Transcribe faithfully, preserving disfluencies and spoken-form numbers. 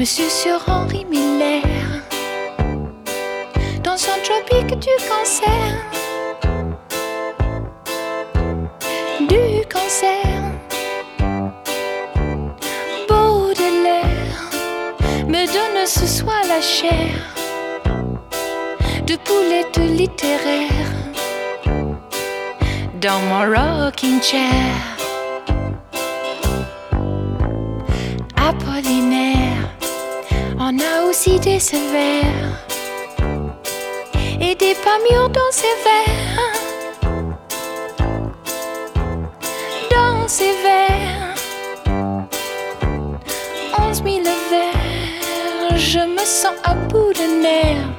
Monsieur Sir Henry Miller, dans son tropique du cancer, du cancer. Baudelaire me donne ce soir la chair de poulette littéraire dans mon rocking chair. Apollinaire, on a aussi des sévères et des pas mûrs dans ses vers, dans ses vers. Onze mille vers, je me sens à bout de nerfs.